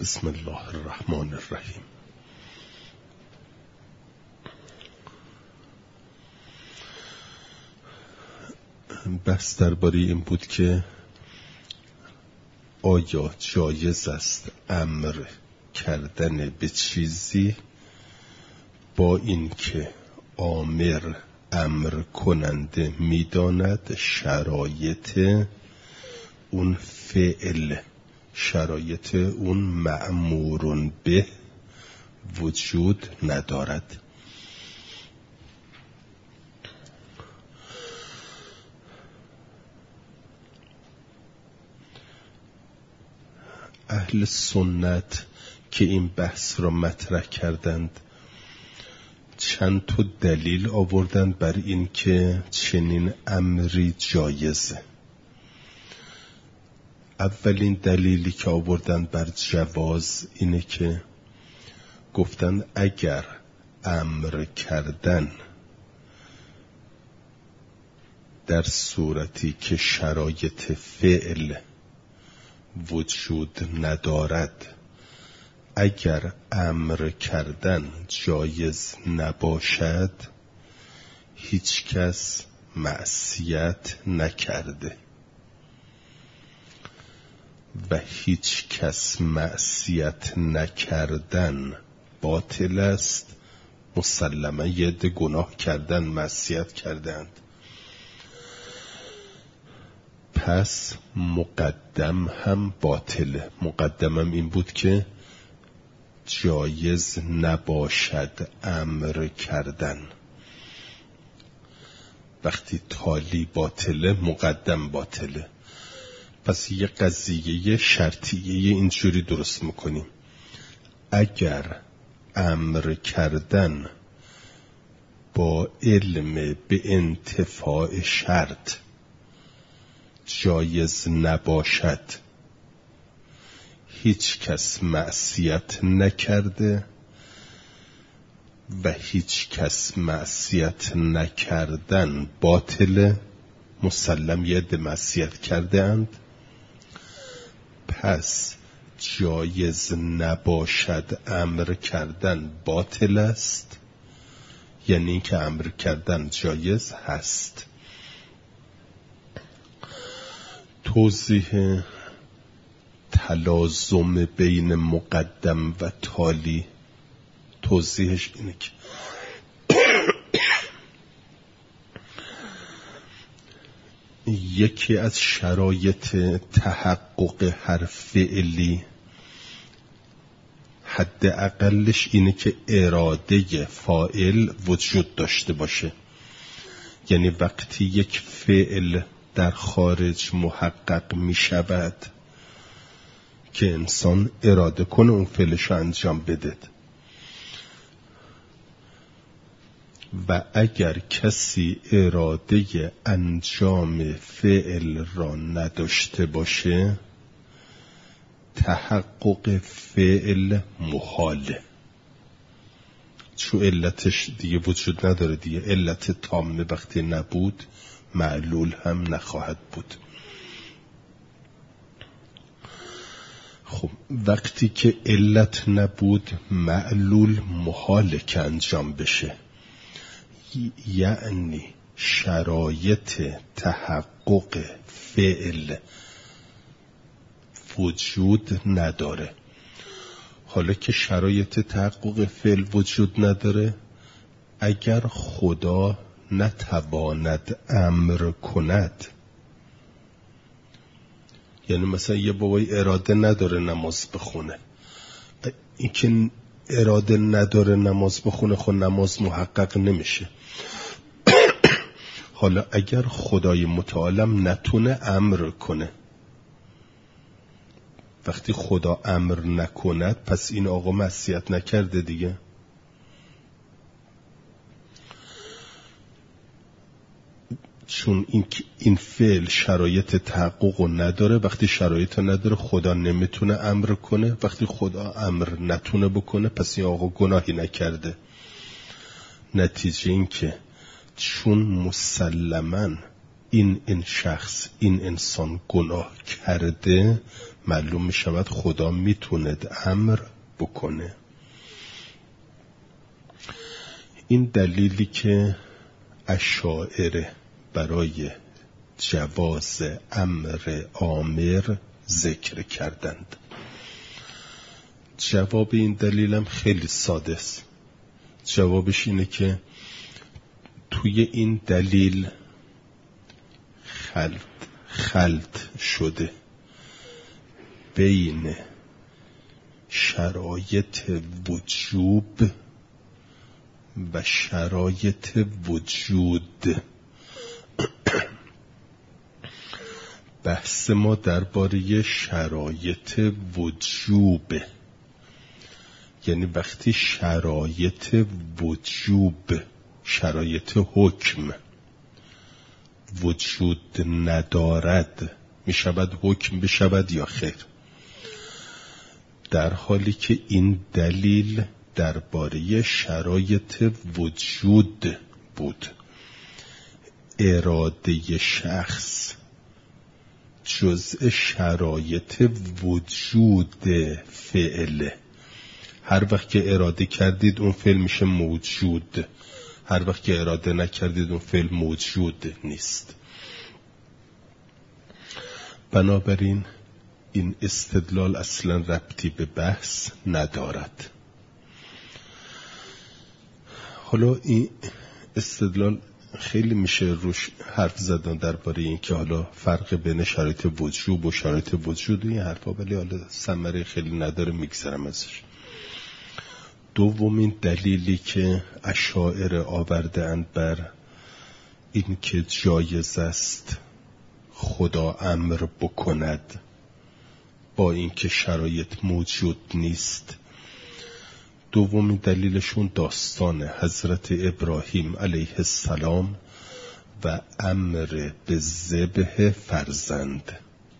بسم الله الرحمن الرحیم. بحث درباره این بود که آیا جایز است امر کردن به چیزی با این که آمر امر کننده میداند شرایط اون فعل، شرایط اون مأمور به وجود ندارد. اهل سنت که این بحث را مطرح کردند چند تا دلیل آوردند بر این که چنین امری جایزه. اولین دلیلی که آوردند بر جواز اینه که گفتند اگر امر کردن در صورتی که شرایط فعل وجود ندارد، اگر امر کردن جایز نباشد هیچ کس معصیت نکرده و هیچ کس معصیت نکردن باطل است. مسلماً یه عده گناه کردن، معصیت کردند، پس مقدم هم باطله. مقدمم این بود که جایز نباشد امر کردن. وقتی تالی باطله مقدم باطله. پس یه قضیه شرطیه اینجوری درست میکنیم: اگر امر کردن با علم به انتفاع شرط جایز نباشد، هیچ کس معصیت نکرده و هیچ کس معصیت نکردن باطله. مسلم یه عده معصیت کرده اند، پس جایز نباشد امر کردن باطل است، یعنی این که امر کردن جایز هست. توضیح تلازم بین مقدم و تالی، توضیحش اینه که یکی از شرایط تحقق هر فعلی حد اقلش اینه که اراده فاعل وجود داشته باشه. یعنی وقتی یک فعل در خارج محقق می شود که انسان اراده کنه اون فعلش رو انجام بده، و اگر کسی اراده انجام فعل را نداشته باشه تحقق فعل محاله، چون علتش دیگه وجود نداره دیگه. علت تامه وقتی نبود معلول هم نخواهد بود. خب وقتی که علت نبود معلول محاله که انجام بشه، یعنی شرایط تحقق فعل وجود نداره. حالا که شرایط تحقق فعل وجود نداره، اگر خدا نتواند امر کند، یعنی مثلا یه بابای اراده نداره نماز بخونه، این که اراده نداره نماز بخونه خود نماز محقق نمیشه. حالا اگر خدای متعالم نتونه امر کنه، وقتی خدا امر نکند پس این آقا معصیت نکرده دیگه. چون این فعل شرایط تحقق نداره، وقتی شرایط نداره خدا نمیتونه امر کنه، وقتی خدا امر نتونه بکنه پس این آقا گناهی نکرده. نتیجه این که چون مسلماً این شخص این انسان گناه کرده، معلوم می شود خدا میتوند امر بکنه. این دلیلی که اشاعره برای جواز امر آمر ذکر کردند. جواب این دلیلم خیلی ساده است. جوابش اینه که توی این دلیل خلط شده بین شرایط وجوب و شرایط وجود. بحث ما درباره شرایط وجوب، یعنی وقتی شرایط وجوب، شرایط حکم وجود ندارد، می شود حکم بشود یا خیر؟ در حالی که این دلیل درباره شرایط وجود بود. اراده شخص جزء شرایط وجود فعله. هر وقت که اراده کردید اون فعل میشه موجود، هر وقت که اراده نکردید اون فعل موجود نیست. بنابراین این استدلال اصلا ربطی به بحث ندارد. حالا این استدلال خیلی میشه روش حرف زدن درباره این که حالا فرق بین شرایط وجوب و شرایط وجود و این حرفا، ولی حالا ثمره خیلی نداره، میگذرم ازش. دومین دلیلی که اشاعره آورده اند بر این که جایز است خدا امر بکند با این که شرایط موجود نیست، دومین دلیلشون داستان حضرت ابراهیم علیه السلام و امر به ذبح فرزند.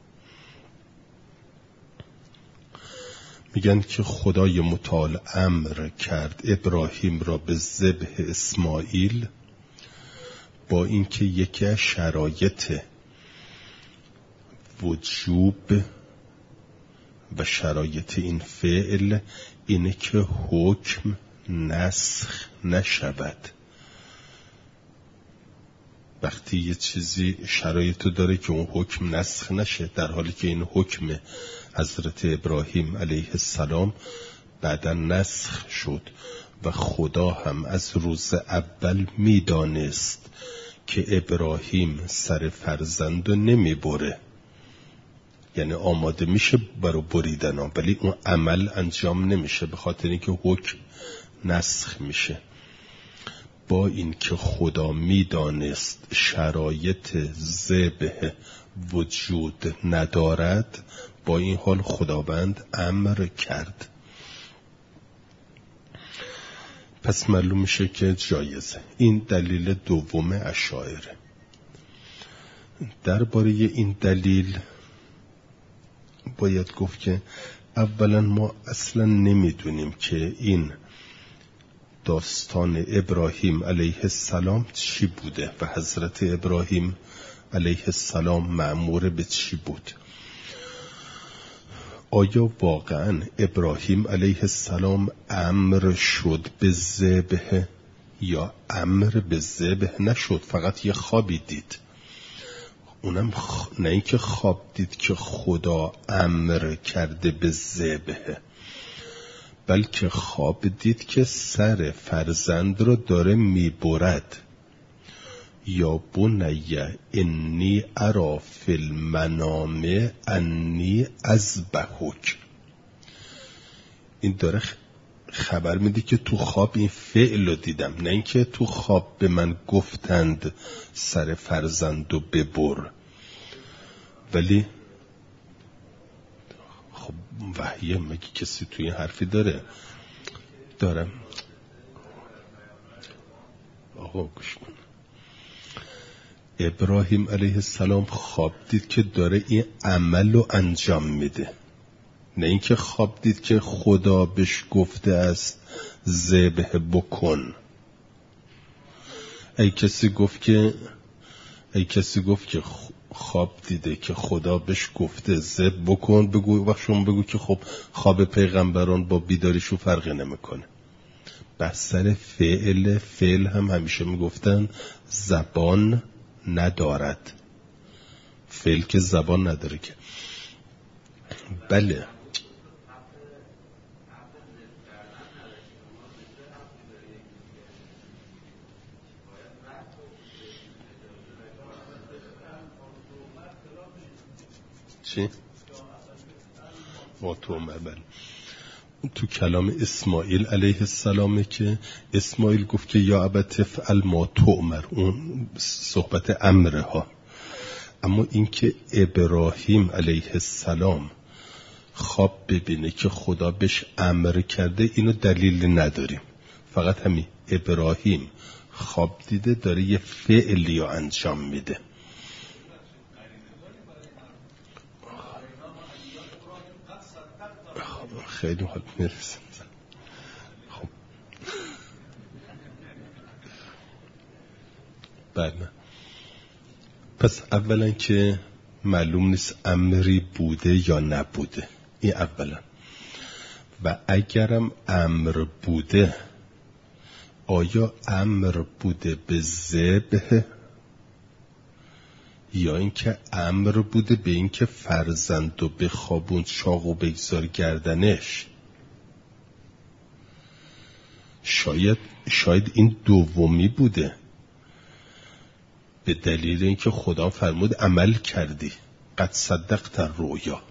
میگن که خدای متعال امر کرد ابراهیم را به ذبح اسماعیل با اینکه یکی از شرایط وجوب و شرایط این فعل اینه که حکم نسخ نشود. وقتی یه چیزی شرایط داره که اون حکم نسخ نشه، در حالی که این حکم حضرت ابراهیم علیه السلام بعدا نسخ شد و خدا هم از روز اول میدانست که ابراهیم سر فرزند رو نمیبره، یعنی آماده میشه برای بریدن ها، ولی اون عمل انجام نمیشه به خاطر اینکه حکم نسخ میشه. با این که خدا میدانست شرایط ذبح وجود ندارد، با این حال خداوند امر کرد. پس معلوم میشه که جایزه. این دلیل دوم اشاعره. درباره این دلیل باید گفت که اولا ما اصلا نمیدونیم که این داستان ابراهیم علیه السلام چی بوده و حضرت ابراهیم علیه السلام مأمور به چی بود. آیا واقعا ابراهیم علیه السلام امر شد به ذبح یا امر به ذبح نشد، فقط یه خوابی دید؟ اونم نه اینکه خواب دید که خدا امر کرده به ذبح، بلکه خواب دید که سر فرزند رو داره میبرد. یا بنی انی ارا فی المنام انی اذبحک. این داره خبر میده که تو خواب این فعل رو دیدم، نه اینکه تو خواب به من گفتند سر فرزند رو ببر. ولی خب وحیه، مگه کسی توی حرفی داره؟ دارم. آقا گوش کن. ابراهیم علیه السلام خواب دید که داره این عمل رو انجام میده، نه اینکه خواب دید که خدا بهش گفته است ذبح بکن. ای کسی گفت که خواب دیده که خدا بهش گفته ذبح بکن، بگو شما بگو که خب خواب پیغمبران با بیداریشون فرقی نمیکنه. بسر فعل هم همیشه میگفتن زبان ندارد. فعل که زبان نداره که. بله چی؟ ما تو عمل تو کلام اسماعیل علیه السلامه که اسماعیل گفت که یا ابت افعل ما تؤمر، اون صحبت امره ها. اما این که ابراهیم علیه السلام خواب ببینه که خدا بهش امر کرده، اینو دلیل نداریم، فقط همین ابراهیم خواب دیده داره یه فعلی رو انجام میده. خیلی حال میرسیم. خب بله، پس اولا که معلوم نیست امری بوده یا نبوده، این اولا. و اگرم امر بوده، آیا امر بوده به ذبح یا اینکه امر بوده به اینکه فرزندو بخوابون چاقو بگذار گردنش؟ شاید این دومی بوده، به دلیل اینکه خدا فرمود عمل کردی، قد صدقت الرؤیا،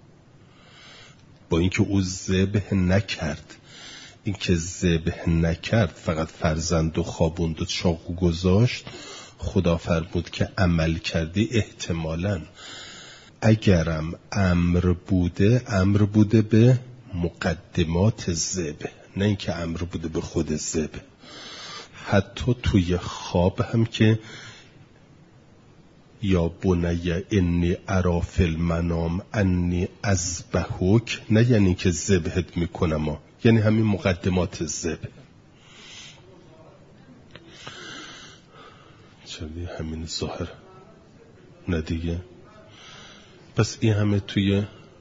با اینکه او ذبح نکرد. اینکه ذبح نکرد فقط فرزندو خوابوند و چاقو گذاشت، خدا فرمود که عمل کردی. احتمالاً اگرم امر بوده به مقدمات ذبح، نه اینکه امر بوده به خود ذبح. حتی توی خواب هم که یا بنی انی اری فی المنام انی اذبحک، نه یعنی که ذبحت میکنم، یعنی همین مقدمات ذبح. چرا همین ظاهر نه دیگه؟ پس این همه توی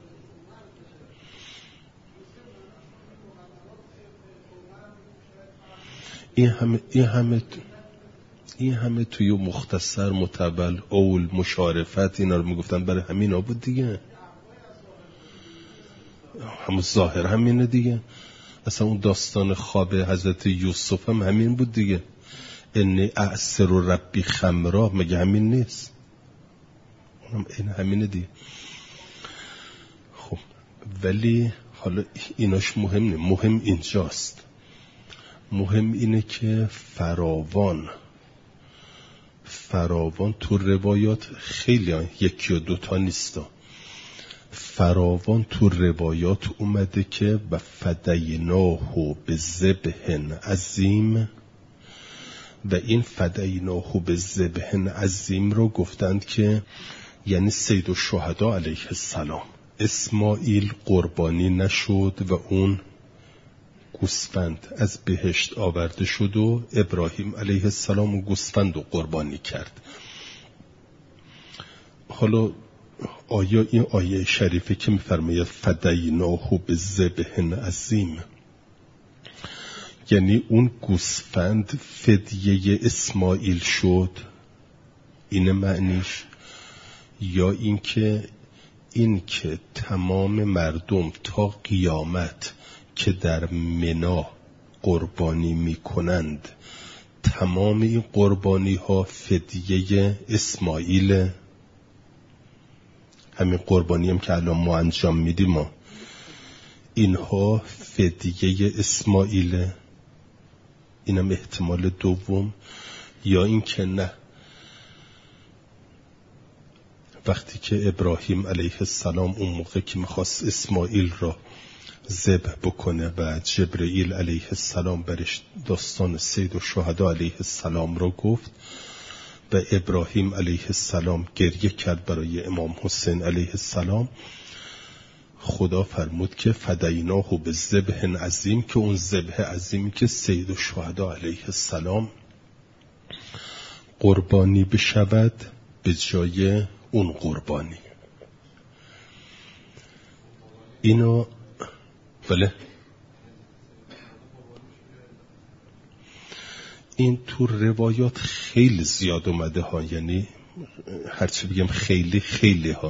این همه توی مختصر متول اول مشارفت اینا رو میگفتن، برای همین ها بود دیگه، همون ظاهر همینه دیگه. اصلا اون داستان خواب حضرت یوسف هم همین بود دیگه، انی اعصر ربی خمرا، مگه همین نیست؟ اونم این همینه دیگه. خب ولی حالا ایناش مهم نیست، مهم اینجاست. مهم اینه که فراوان تو روایات خیلی یکی و دوتا نیستا، فراوان تو روایات اومده که و فدیناه بذبح عظیم، و این فدیناه بذبح عظیم رو گفتند که یعنی سید الشهدا علیه السلام. اسماعیل قربانی نشد و اون گوسفند از بهشت آورده شد و ابراهیم علیه السلام اون گوسفند رو قربانی کرد. حالا آیا این آیه شریفه که میفرماید فدیناه بذبح عظیم، یعنی اون گوسفند فدیه اسماعیل شد، این معنیش؟ یا اینکه تمام مردم تا قیامت که در منا قربانی میکنند، تمام این قربانی ها فدیه اسماعیل؟ همین قربانی هم که الان ما انجام میدیم ما، اینها فدیه اسماعیل؟ اینم احتمال دوم. یا اینکه نه، وقتی که ابراهیم علیه السلام اون موقع که میخواست اسماعیل را ذبح بکنه و جبرئیل علیه السلام برش داستان سید الشهدا علیه السلام را گفت و ابراهیم علیه السلام گریه کرد برای امام حسین علیه السلام، خدا فرمود که فدیناه بذبح عظیم، که اون ذبح عظیمی که سید الشهدا علیه السلام قربانی بشود به جای اون قربانی. اینو بله این تو روایات خیلی زیاد اومده ها، یعنی هرچی بگم خیلی خیلی ها،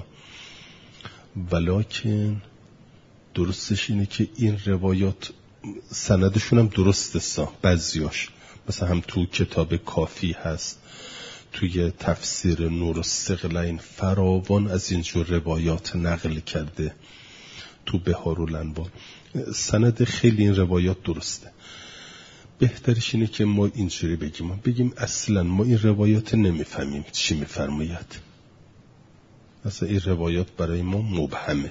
ولیکن درستش اینه که این روایات سندشون هم درسته بعضیاش، مثلا هم تو کتاب کافی هست، توی تفسیر نور الثقلین فراوان از اینجور روایات نقل کرده، تو بحارالانوار سند خیلی این روایات درسته. بهترش اینه که ما اینجوری بگیم اصلا ما این روایات نمیفهمیم چی میفرماید، اصلا این روایات برای ما مبهمه.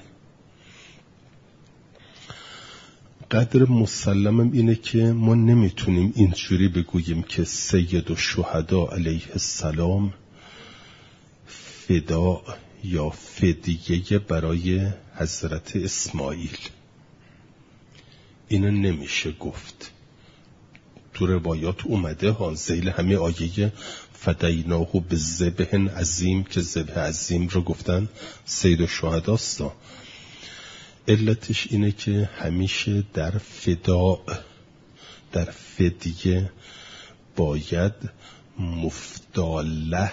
قدر مسلمم اینه که ما نمیتونیم اینجوری بگوییم که سید الشهدا علیه السلام فدا یا فدیه برای حضرت اسماعیل، اینو نمیشه گفت. تو روایات اومده ها، ذیل همه آیه فدیناه بذبح عظیم که ذبح عظیم رو گفتن سید الشهداست. علتش اینه که همیشه در فدا، در فدیه باید مفتاله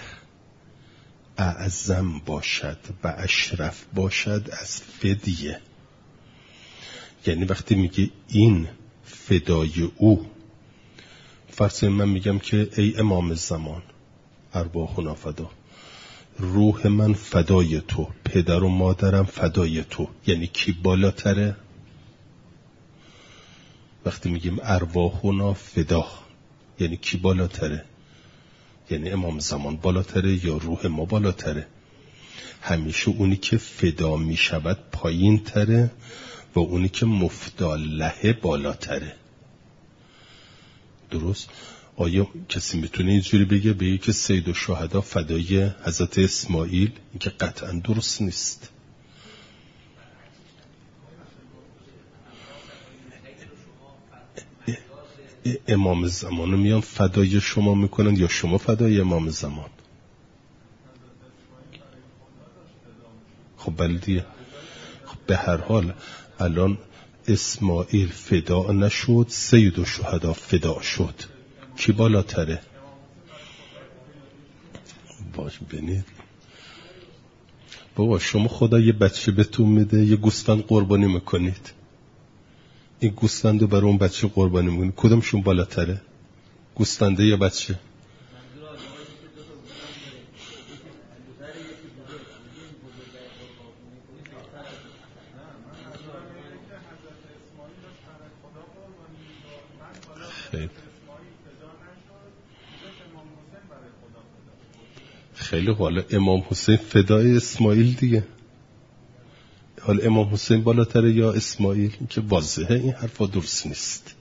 اعظم باشد و اشرف باشد از فدیه. یعنی وقتی میگه این فدای او، فرض من میگم که ای امام زمان ارواحنا فدا، روح من فدای تو، پدر و مادرم فدای تو، یعنی کی بالاتره؟ وقتی میگیم ارواحنا فدا یعنی کی بالاتره؟ یعنی امام زمان بالاتره یا روح ما بالاتره؟ همیشه اونی که فدا میشود پایین تره و اونی که مفتاله بالاتره. درست؟ آیا کسی میتونه اینجوری بگه که سید الشهدا فدای حضرت اسماعیل؟ این که قطعا درست نیست. امام زمان رو میان فدای شما میکنن یا شما فدای امام زمان؟ خب بلدیه. خب به هر حال الان اسماعیل فدا نشد، سید الشهدا فدا شد، کی بالاتره؟ باش ببینید بابا، شما خدا یه بچه بهتون میده، یه گوسفند قربانی میکنید، این گوسفند رو برای اون بچه قربانی میکنید، کدومشون بالاتره؟ گوسفنده یا بچه؟ خیلی حالا امام حسین فدای اسماعیل دیگه، حالا امام حسین بالاتره یا اسماعیل؟ این که واضحه این حرفا درست نیست.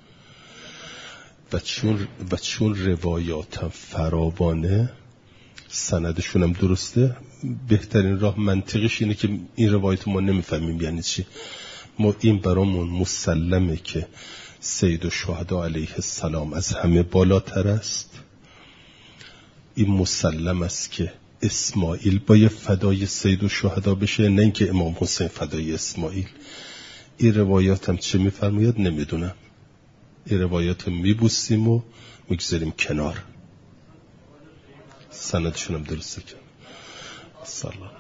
و چون روایاتم فراوانه، سندشون هم درسته، بهترین راه منطقش اینه که این روایت ما نمیفهمیم یعنی چی. ما این برامون مسلمه که سید الشهدا علیه السلام از همه بالاتر است، این مسلم است که اسماعیل باید فدای سید الشهدا بشه، نه اینکه امام حسین فدای اسماعیل. این روایات هم چه میفرماید نمیدونم، این روایات هم میبوسیم و میگذاریم کنار، سندشون هم درسته که صلی الله.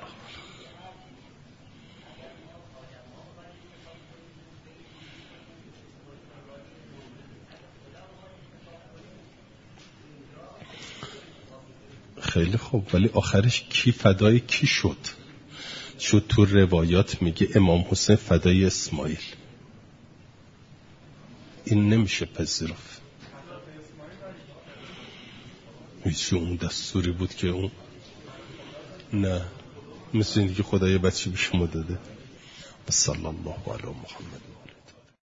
خیلی خوب، ولی آخرش کی فدای کی شد؟ چون تو روایات میگه امام حسین فدای اسماعیل، این نمیشه پذیرفت. هیچ اون دستوری بود که اون نه، مثل اینکه خدای بچه به شما داده. صلی الله علی محمد.